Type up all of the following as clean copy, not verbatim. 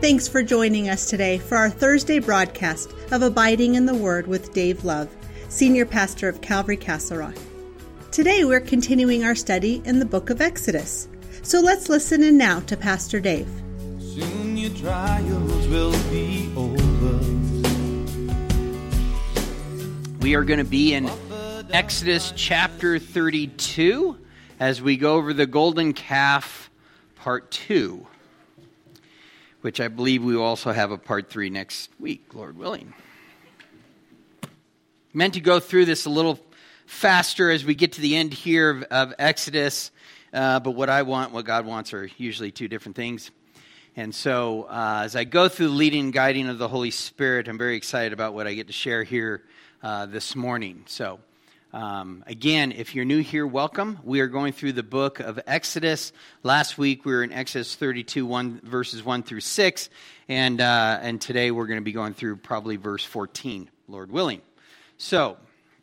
Thanks for joining us today for our Thursday broadcast of Abiding in the Word with Dave Love, Senior Pastor of Calvary Castle Rock. Today we're continuing our study in the book of Exodus. So let's listen in now to Pastor Dave. Soon your trials will be over. We are going to be in Exodus chapter 32 as we go over the golden calf part 2, which I believe we will also have a part 3 next week, Lord willing. Meant to go through this a little faster as we get to the end here of Exodus, but what God wants are usually two different things. And so as I go through the leading and guiding of the Holy Spirit, I'm very excited about what I get to share here this morning. So again, if you're new here, welcome. We are going through the book of Exodus. Last week we were in Exodus 32, verses 1 through 6, and today we're going to be going through probably verse 14, Lord willing. So,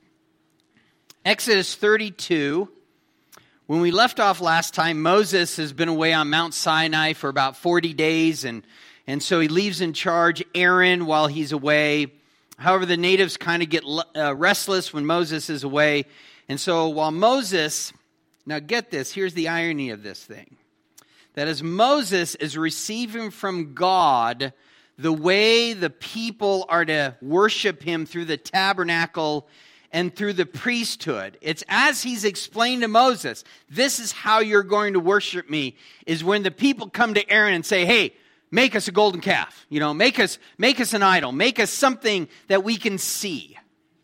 Exodus 32, when we left off last time, Moses has been away on Mount Sinai for about 40 days, and so he leaves in charge Aaron while he's away. However, the natives kind of get restless when Moses is away. And so while Moses, now get this, here's the irony of this thing. That as Moses is receiving from God the way the people are to worship him through the tabernacle and through the priesthood, it's as he's explained to Moses, this is how you're going to worship me, is when the people come to Aaron and say, hey, make us a golden calf, make us an idol, make us something that we can see.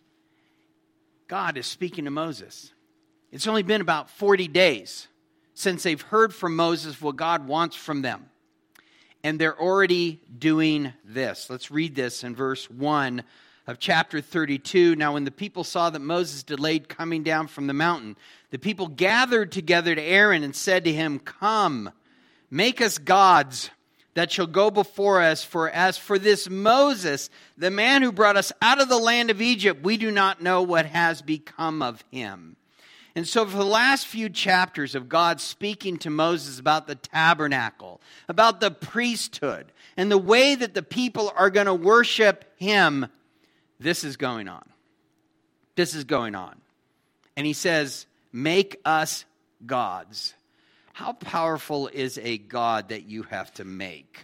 God is speaking to Moses. It's only been about 40 days since they've heard from Moses what God wants from them. And they're already doing this. Let's read this in verse 1 of chapter 32. Now when the people saw that Moses delayed coming down from the mountain, the people gathered together to Aaron and said to him, come, make us gods that shall go before us, for as for this Moses, the man who brought us out of the land of Egypt, we do not know what has become of him. And so for the last few chapters of God speaking to Moses about the tabernacle, about the priesthood, and the way that the people are going to worship him, this is going on. This is going on. And he says, make us gods. How powerful is a God that you have to make?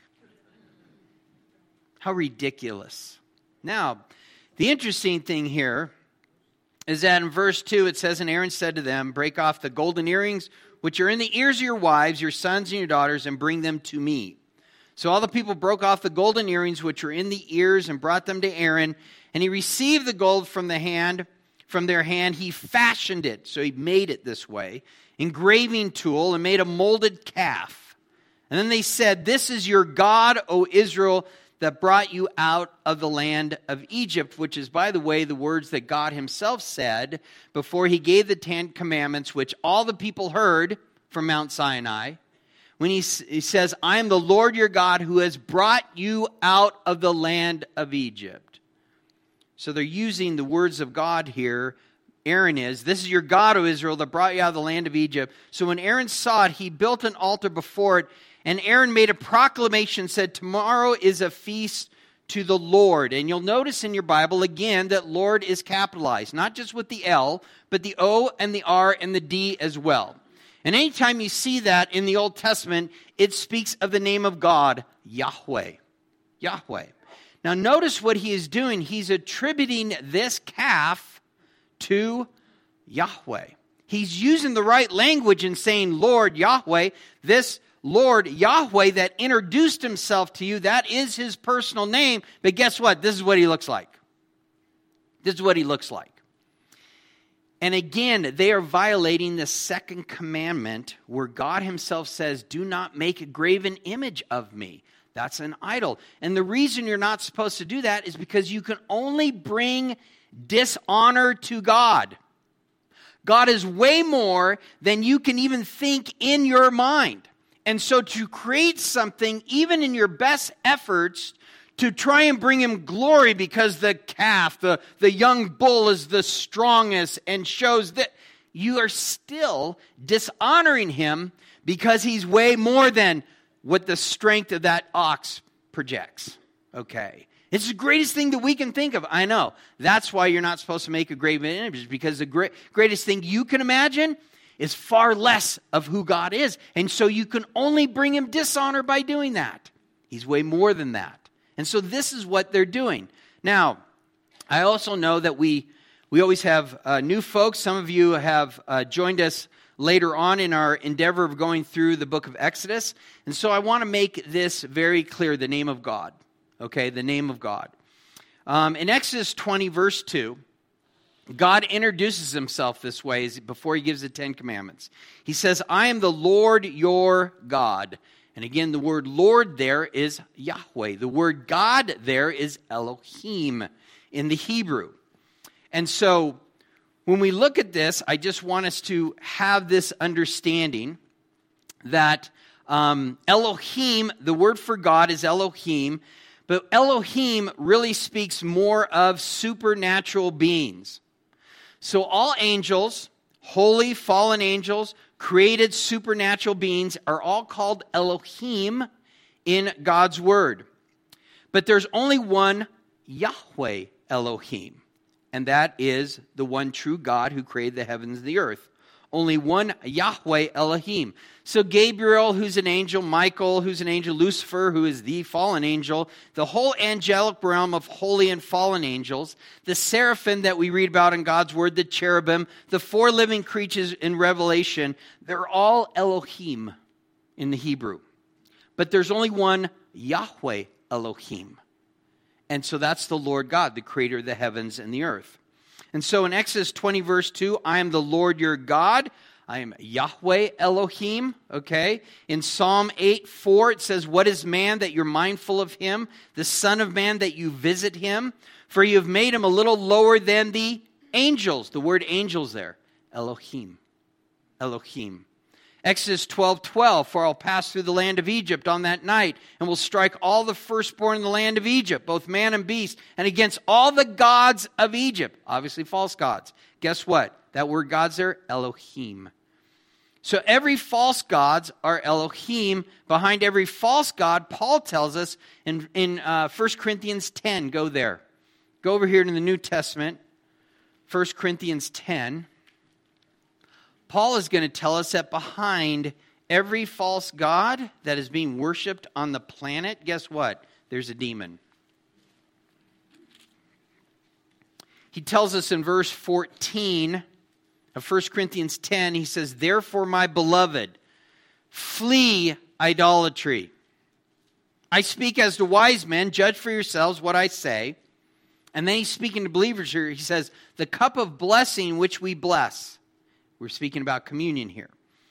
How ridiculous. Now, the interesting thing here is that in verse 2 it says, and Aaron said to them, break off the golden earrings which are in the ears of your wives, your sons and your daughters, and bring them to me. So all the people broke off the golden earrings which were in the ears and brought them to Aaron, and he received the gold from their hand. He fashioned it, so he made it this way, engraving tool, and made a molded calf. And then they said, this is your God, O Israel, that brought you out of the land of Egypt, which is, by the way, the words that God himself said before he gave the 10 commandments, which all the people heard from Mount Sinai, when he says, I am the Lord your God who has brought you out of the land of Egypt. So they're using the words of God here. Aaron is, this is your God, O Israel, that brought you out of the land of Egypt. So when Aaron saw it, he built an altar before it, and Aaron made a proclamation, said, tomorrow is a feast to the Lord. And you'll notice in your Bible, again, that Lord is capitalized, not just with the L, but the O and the R and the D as well. And anytime you see that in the Old Testament, it speaks of the name of God, Yahweh. Yahweh. Now notice what he is doing. He's attributing this calf to Yahweh. He's using the right language and saying, Lord Yahweh, this Lord Yahweh that introduced himself to you, that is his personal name. But guess what? This is what he looks like. This is what he looks like. And again, they are violating the second commandment where God himself says, do not make a graven image of me. That's an idol. And the reason you're not supposed to do that is because you can only bring dishonor to God. God is way more than you can even think in your mind. And so to create something, even in your best efforts, to try and bring him glory because the calf, the young bull is the strongest and shows that you are still dishonoring him because he's way more than what the strength of that ox projects. Okay. It's the greatest thing that we can think of. I know. That's why you're not supposed to make a graven image, because the greatest thing you can imagine is far less of who God is. And so you can only bring him dishonor by doing that. He's way more than that. And so this is what they're doing. Now, I also know that we always have new folks. Some of you have joined us later on in our endeavor of going through the book of Exodus. And so I want to make this very clear, the name of God. Okay, the name of God. In Exodus 20, verse 2, God introduces himself this way before he gives the Ten Commandments. He says, I am the Lord your God. And again, the word Lord there is Yahweh. The word God there is Elohim in the Hebrew. And so when we look at this, I just want us to have this understanding that Elohim, the word for God is Elohim, but Elohim really speaks more of supernatural beings. So all angels, holy fallen angels, created supernatural beings are all called Elohim in God's word. But there's only one Yahweh Elohim, and that is the one true God who created the heavens and the earth. Only one Yahweh Elohim. So Gabriel, who's an angel, Michael, who's an angel, Lucifer, who is the fallen angel, the whole angelic realm of holy and fallen angels, the seraphim that we read about in God's word, the cherubim, the four living creatures in Revelation, they're all Elohim in the Hebrew. But there's only one Yahweh Elohim. And so that's the Lord God, the creator of the heavens and the earth. And so in Exodus 20, verse 2, I am the Lord your God. I am Yahweh Elohim, okay? In Psalm 8, 4, it says, what is man that you're mindful of him? The son of man that you visit him? For you have made him a little lower than the angels. The word angels there, Elohim, Elohim. Exodus 12:12, for I'll pass through the land of Egypt on that night, and will strike all the firstborn in the land of Egypt, both man and beast, and against all the gods of Egypt. Obviously false gods. Guess what? That word gods there, Elohim. So every false gods are Elohim. Behind every false god, Paul tells us in 1 Corinthians 10, go there. Go over here to the New Testament, 1 Corinthians 10. Paul is going to tell us that behind every false god that is being worshipped on the planet, guess what? There's a demon. He tells us in verse 14 of 1 Corinthians 10, he says, therefore, my beloved, flee idolatry. I speak as to wise men, judge for yourselves what I say. And then he's speaking to believers here. He says, the cup of blessing which we bless. We're speaking about communion here.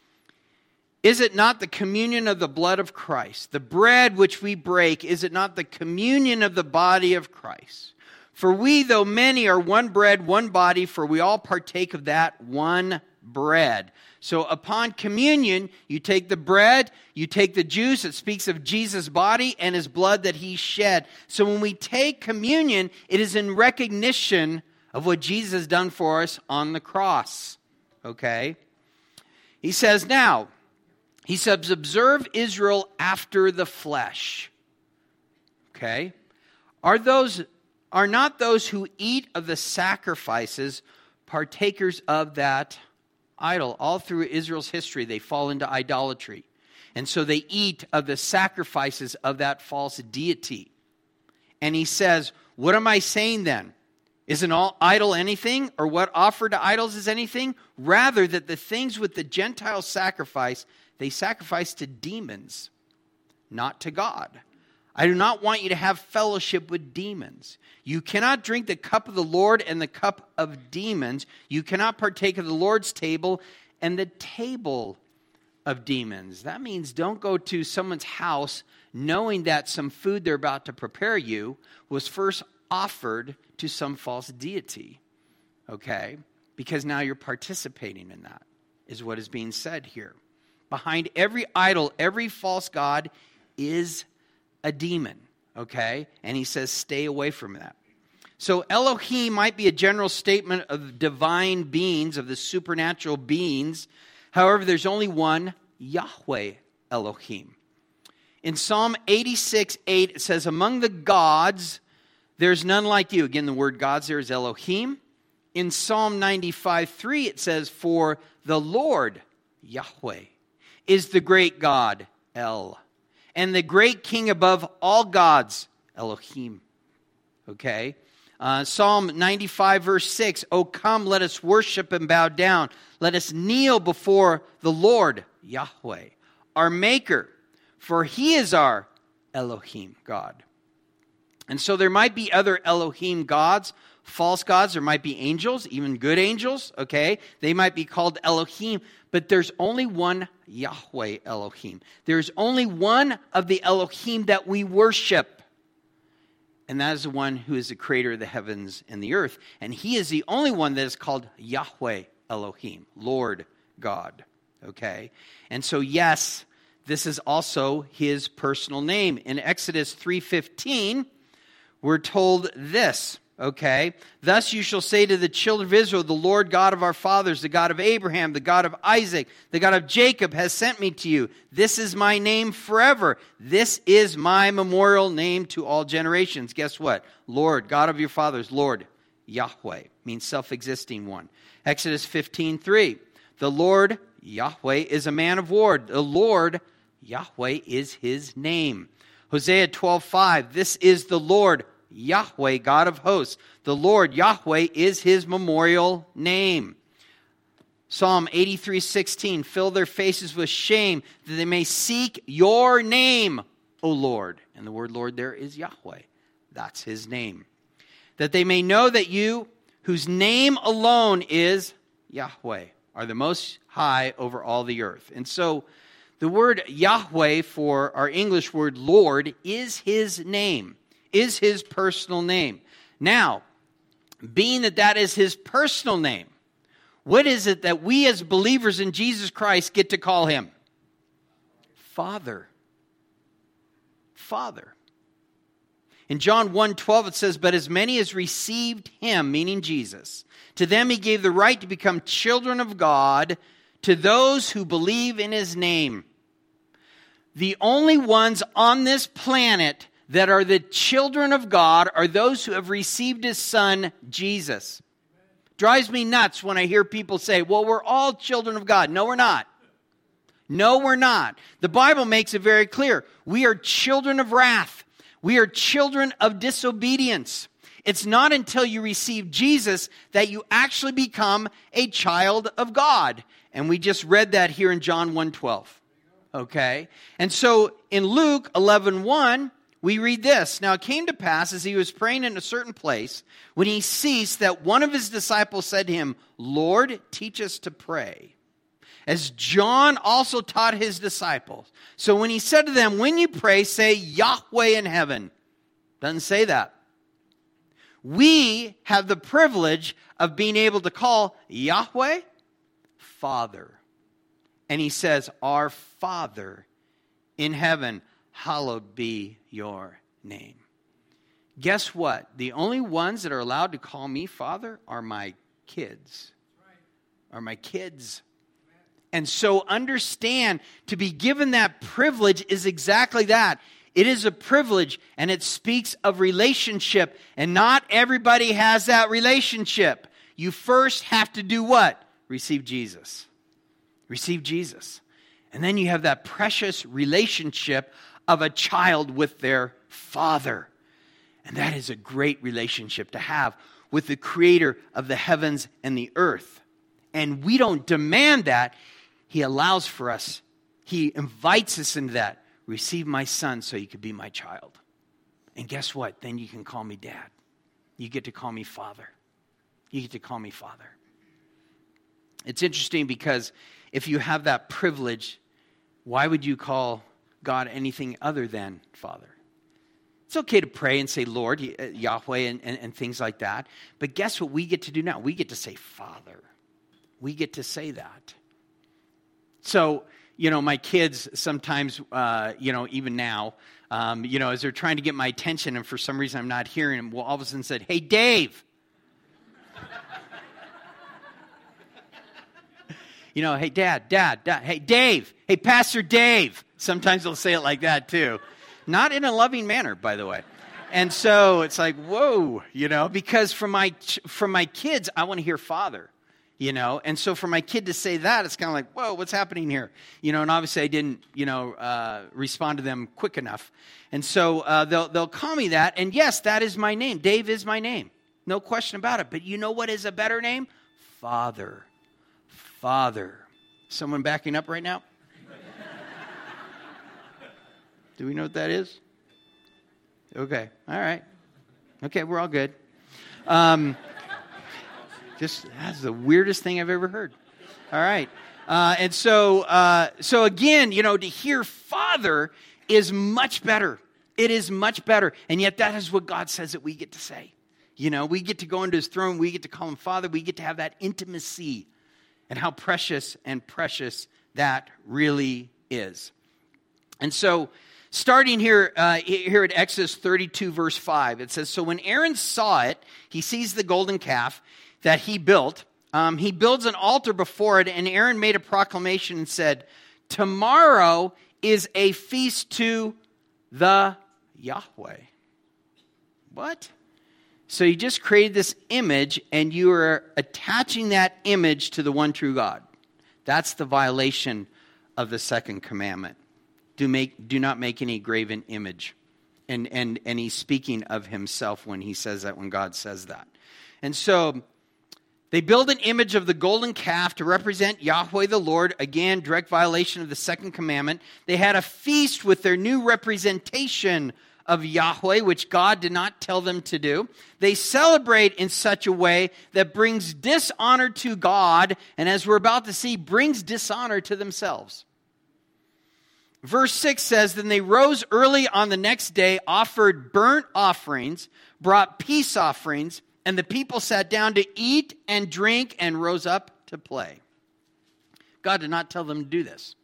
Is it not the communion of the blood of Christ? The bread which we break, is it not the communion of the body of Christ? For we, though many, are one bread, one body, for we all partake of that one bread. So upon communion, you take the bread, you take the juice. It speaks of Jesus' body and his blood that he shed. So when we take communion, it is in recognition of what Jesus has done for us on the cross. Okay? He says, now, he says, observe Israel after the flesh. Okay? Are not those who eat of the sacrifices partakers of that idol? All through Israel's history, they fall into idolatry. And so they eat of the sacrifices of that false deity. And he says, what am I saying then? Isn't all idol anything? Or what offered to idols is anything? Rather that the things with the Gentiles sacrifice, they sacrifice to demons, not to God. I do not want you to have fellowship with demons. You cannot drink the cup of the Lord and the cup of demons. You cannot partake of the Lord's table and the table of demons. That means don't go to someone's house knowing that some food they're about to prepare you was first offered to some false deity. Okay? Because now you're participating in that, is what is being said here. Behind every idol, every false god is a demon. Okay? And he says, stay away from that. So Elohim might be a general statement of divine beings, of the supernatural beings. However, there's only one Yahweh Elohim. In Psalm 86:8, it says, among the gods, there's none like you. Again, the word gods there is Elohim. In Psalm 95:3, it says, for the Lord, Yahweh, is the great God, El, and the great King above all gods, Elohim. Okay? Psalm 95, verse 6, O come, let us worship and bow down. Let us kneel before the Lord, Yahweh, our Maker, for He is our Elohim, God. And so there might be other Elohim gods, false gods. There might be angels, even good angels, okay? They might be called Elohim, but there's only one Yahweh Elohim. There's only one of the Elohim that we worship. And that is the one who is the creator of the heavens and the earth. And He is the only one that is called Yahweh Elohim, Lord God, okay? And so, yes, this is also His personal name. In Exodus 3:15, we're told this, okay? Thus you shall say to the children of Israel, the Lord God of our fathers, the God of Abraham, the God of Isaac, the God of Jacob has sent me to you. This is my name forever. This is my memorial name to all generations. Guess what? Lord, God of your fathers, Lord, Yahweh, means self-existing one. Exodus 15:3, the Lord, Yahweh, is a man of war. The Lord, Yahweh, is His name. Hosea 12:5, this is the Lord, Yahweh, God of hosts. The Lord, Yahweh, is His memorial name. Psalm 83:16, fill their faces with shame that they may seek your name, O Lord. And the word Lord there is Yahweh. That's His name. That they may know that you, whose name alone is Yahweh, are the most high over all the earth. And so the word Yahweh for our English word Lord is His name, is His personal name. Now, being that that is His personal name, what is it that we as believers in Jesus Christ get to call Him? Father. Father. In John 1:12 it says, but as many as received Him, meaning Jesus, to them He gave the right to become children of God, to those who believe in His name. The only ones on this planet that are the children of God are those who have received His Son, Jesus. Drives me nuts when I hear people say, well, we're all children of God. No, we're not. No, we're not. The Bible makes it very clear. We are children of wrath. We are children of disobedience. It's not until you receive Jesus that you actually become a child of God. And we just read that here in John 1:12. Okay? And so in Luke 11:1, we read this. Now it came to pass as He was praying in a certain place, when He ceased, that one of His disciples said to Him, Lord, teach us to pray, as John also taught his disciples. So when He said to them, when you pray, say Yahweh in heaven. Doesn't say that. We have the privilege of being able to call Yahweh Father. And He says, our Father in heaven, hallowed be your name. Guess what? The only ones that are allowed to call me Father are my kids. Are my kids. And so understand, to be given that privilege is exactly that. It is a privilege, and it speaks of relationship. And not everybody has that relationship. You first have to do what? Receive Jesus. Receive Jesus. And then you have that precious relationship of a child with their father. And that is a great relationship to have with the creator of the heavens and the earth. And we don't demand that. He allows for us. He invites us into that. Receive my son so you could be my child. And guess what? Then you can call me dad. You get to call me father. You get to call me father. It's interesting because if you have that privilege, why would you call God anything other than Father? It's okay to pray and say Lord, Yahweh, and things like that. But guess what we get to do now? We get to say Father. We get to say that. So, my kids sometimes, even now, as they're trying to get my attention and for some reason I'm not hearing them, will all of a sudden said, hey, Dave. Hey, Dad, hey, Dave, hey, Pastor Dave, Sometimes they'll say it like that too. Not in a loving manner, by the way. And so it's like, whoa, because from my kids, I want to hear Father, And so for my kid to say that, it's kind of like, whoa, what's happening here? And obviously I didn't, respond to them quick enough. And so they'll call me that. And yes, that is my name. Dave is my name. No question about it. But you know what is a better name? Father. Father. Someone backing up right now? Do we know what that is? Okay. All right. Okay, we're all good. That's the weirdest thing I've ever heard. All right. And so again, to hear Father is much better. It is much better. And yet that is what God says that we get to say. We get to go into his throne. We get to call him Father. We get to have that intimacy and how precious that really is. And so starting here at Exodus 32, verse 5, it says, so when Aaron saw it, he sees the golden calf that he built. He builds an altar before it, and Aaron made a proclamation and said, tomorrow is a feast to the Yahweh. What? So you just created this image, and you are attaching that image to the one true God. That's the violation of the second commandment. Do not make any graven image. And he's speaking of himself when he says that, when God says that. And so they build an image of the golden calf to represent Yahweh the Lord. Again, direct violation of the second commandment. They had a feast with their new representation of Yahweh, which God did not tell them to do. They celebrate in such a way that brings dishonor to God, and as we're about to see, brings dishonor to themselves. Verse 6 says, then they rose early on the next day, offered burnt offerings, brought peace offerings, and the people sat down to eat and drink and rose up to play. God did not tell them to do this.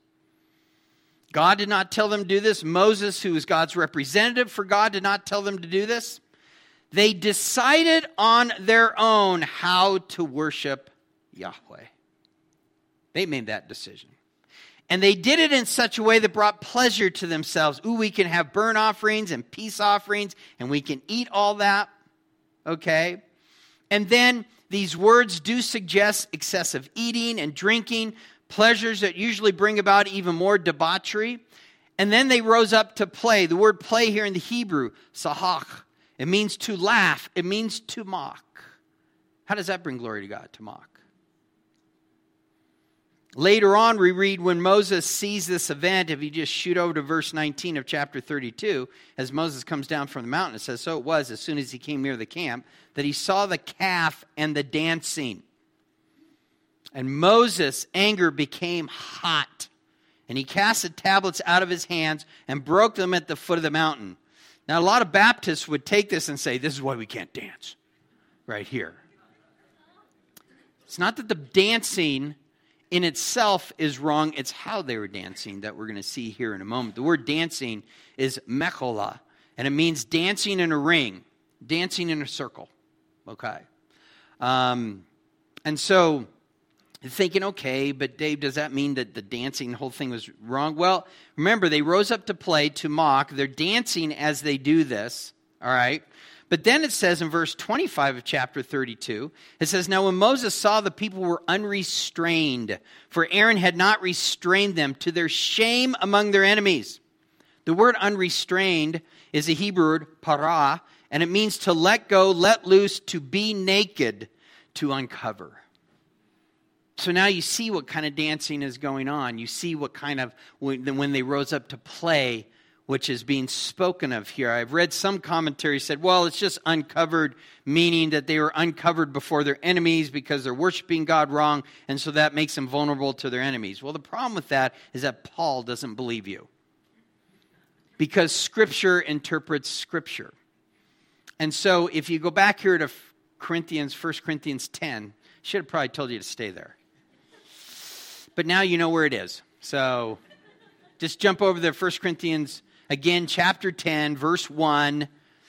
God did not tell them to do this. Moses, who is God's representative for God, did not tell them to do this. They decided on their own how to worship Yahweh. They made that decision. And they did it in such a way that brought pleasure to themselves. Ooh, we can have burnt offerings and peace offerings, and we can eat all that. Okay? And then these words do suggest excessive eating and drinking, pleasures that usually bring about even more debauchery. And then they rose up to play. The word play here in the Hebrew, sahach, it means to laugh. It means to mock. How does that bring glory to God, to mock? Later on, we read when Moses sees this event, if you just shoot over to verse 19 of chapter 32, as Moses comes down from the mountain, it says, so it was, as soon as he came near the camp, that he saw the calf and the dancing. And Moses' anger became hot, and he cast the tablets out of his hands and broke them at the foot of the mountain. Now, a lot of Baptists would take this and say, this is why we can't dance, right here. It's not that the dancing in itself is wrong, it's how they were dancing that we're going to see here in a moment. The word dancing is mechola, and it means dancing in a ring, dancing in a circle. Okay. And so, thinking, okay, but Dave, does that mean that the dancing, the whole thing was wrong? Well, remember, they rose up to play, to mock. They're dancing as they do this, all right? But then it says in verse 25 of chapter 32, it says, now when Moses saw the people were unrestrained, for Aaron had not restrained them, to their shame among their enemies. The word unrestrained is a Hebrew word, para, and it means to let go, let loose, to be naked, to uncover. So now you see what kind of dancing is going on. You see what kind of, when they rose up to play, which is being spoken of here. I've read some commentaries said, well, it's just uncovered, meaning that they were uncovered before their enemies because they're worshiping God wrong, and so that makes them vulnerable to their enemies. Well, the problem with that is that Paul doesn't believe you, because Scripture interprets Scripture. And so if you go back here to 1 Corinthians 10, I should have probably told you to stay there. But now you know where it is. So just jump over there, 1 Corinthians, again, chapter 10, verse 1.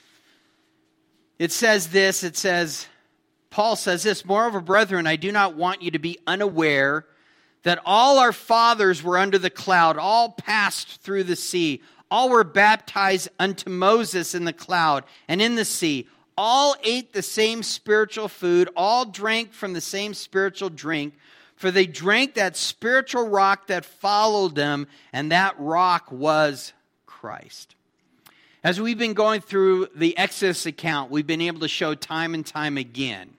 It says this, Paul says this, moreover, brethren, I do not want you to be unaware that all our fathers were under the cloud, all passed through the sea, all were baptized unto Moses in the cloud and in the sea. All ate the same spiritual food, all drank from the same spiritual drink, for they drank that spiritual rock that followed them, and that rock was Christ. As we've been going through the Exodus account, we've been able to show time and time again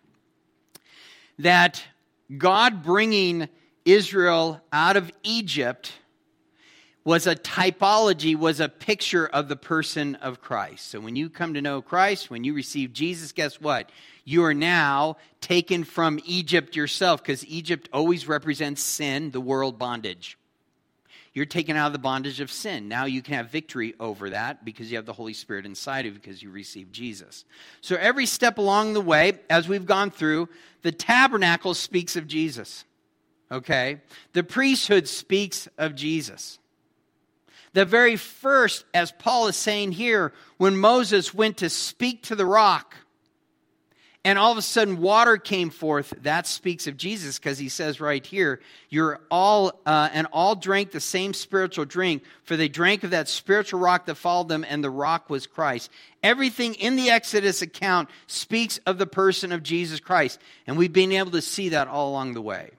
that God bringing Israel out of Egypt was a typology, was a picture of the person of Christ. So when you come to know Christ, when you receive Jesus, guess what? You are now taken from Egypt yourself, because Egypt always represents sin, the world bondage. You're taken out of the bondage of sin. Now you can have victory over that because you have the Holy Spirit inside of you because you received Jesus. So every step along the way, as we've gone through, the tabernacle speaks of Jesus. Okay? The priesthood speaks of Jesus. The very first, as Paul is saying here, when Moses went to speak to the rock, and all of a sudden water came forth, that speaks of Jesus, because he says right here, you're all drank the same spiritual drink, for they drank of that spiritual rock that followed them, and the rock was Christ. Everything in the Exodus account speaks of the person of Jesus Christ, and we've been able to see that all along the way.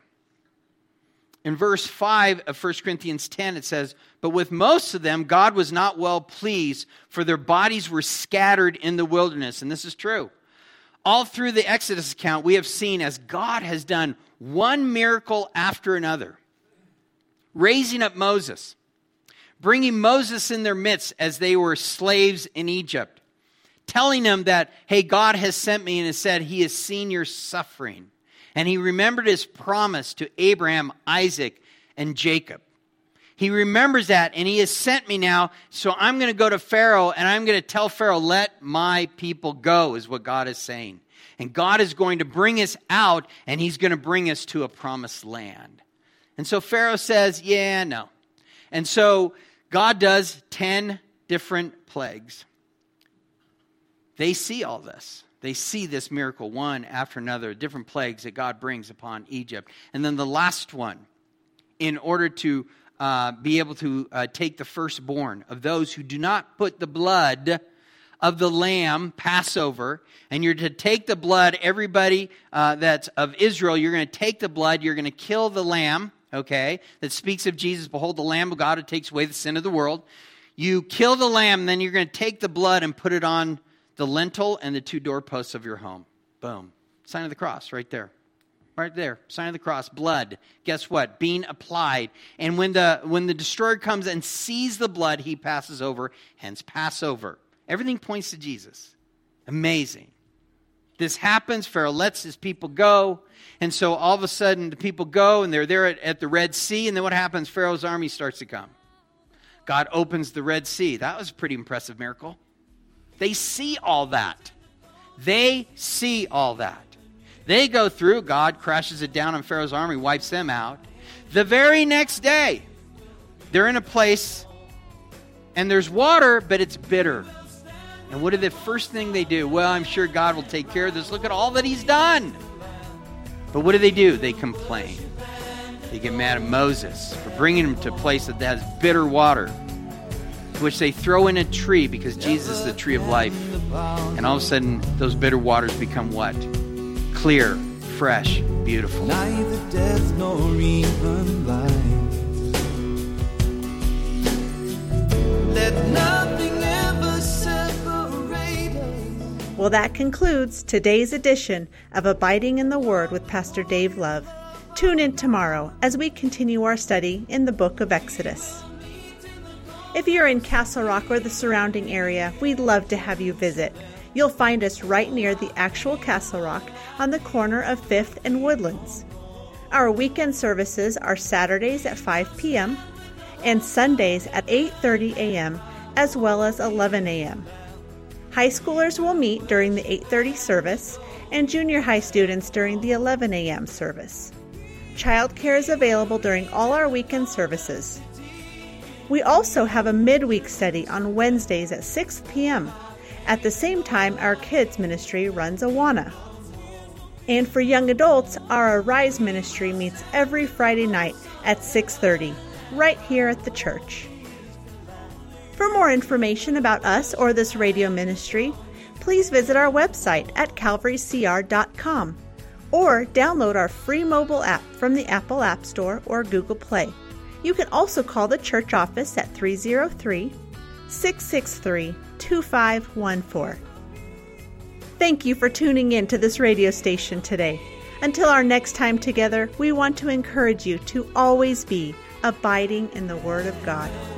In verse 5 of 1 Corinthians 10, it says, but with most of them, God was not well pleased, for their bodies were scattered in the wilderness. And this is true. All through the Exodus account, we have seen as God has done one miracle after another. Raising up Moses, bringing Moses in their midst as they were slaves in Egypt, telling them that, hey, God has sent me and has said he has seen your suffering. And he remembered his promise to Abraham, Isaac, and Jacob. He remembers that, and he has sent me now, so I'm going to go to Pharaoh, and I'm going to tell Pharaoh, let my people go, is what God is saying. And God is going to bring us out, and he's going to bring us to a promised land. And so Pharaoh says, yeah, no. And so God does 10 different plagues. They see all this. They see this miracle, one after another, different plagues that God brings upon Egypt. And then the last one, in order to be able to take the firstborn of those who do not put the blood of the lamb, Passover, and you're to take the blood, everybody that's of Israel, you're going to take the blood, you're going to kill the lamb, okay, that speaks of Jesus. Behold, the Lamb of God who takes away the sin of the world. You kill the lamb, then you're going to take the blood and put it on the lintel and the 2 doorposts of your home. Boom. Sign of the cross right there. Right there. Sign of the cross. Blood. Guess what? Being applied. And when the destroyer comes and sees the blood, he passes over. Hence Passover. Everything points to Jesus. Amazing. This happens. Pharaoh lets his people go. And so all of a sudden the people go and they're there at the Red Sea. And then what happens? Pharaoh's army starts to come. God opens the Red Sea. That was a pretty impressive miracle. They see all that. They see all that. They go through. God crashes it down on Pharaoh's army, wipes them out. The very next day, they're in a place and there's water, but it's bitter. And what are the first thing they do? Well, I'm sure God will take care of this. Look at all that he's done. But what do? They complain. They get mad at Moses for bringing them to a place that has bitter water, which they throw in a tree because Jesus is the tree of life. And all of a sudden, those bitter waters become what? Clear, fresh, beautiful. Neither death nor even life. Let nothing ever separate us. Well, that concludes today's edition of Abiding in the Word with Pastor Dave Love. Tune in tomorrow as we continue our study in the book of Exodus. If you're in Castle Rock or the surrounding area, we'd love to have you visit. You'll find us right near the actual Castle Rock on the corner of 5th and Woodlands. Our weekend services are Saturdays at 5 p.m. and Sundays at 8:30 a.m. as well as 11 a.m. High schoolers will meet during the 8:30 service and junior high students during the 11 a.m. service. Childcare is available during all our weekend services. We also have a midweek study on Wednesdays at 6 p.m. At the same time, our kids ministry runs Awana. And for young adults, our Arise ministry meets every Friday night at 6:30, right here at the church. For more information about us or this radio ministry, please visit our website at calvarycr.com or download our free mobile app from the Apple App Store or Google Play. You can also call the church office at 303-663-2514. Thank you for tuning in to this radio station today. Until our next time together, we want to encourage you to always be abiding in the Word of God.